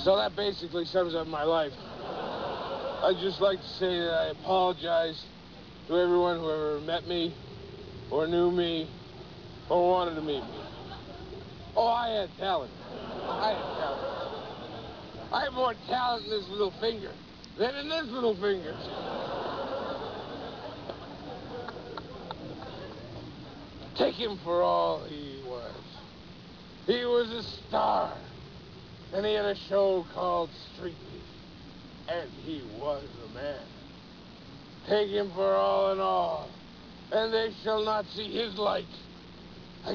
So that basically sums up my life. I'd just like to say that I apologize to everyone who ever met me, or knew me, or wanted to meet me. Oh, I had talent. I had talent. I have more talent in this little finger than in this little finger. Take him for all he was. He was a star, and he had a show called Street Beef, and he was a man. Take him for all in all, and they shall not see his light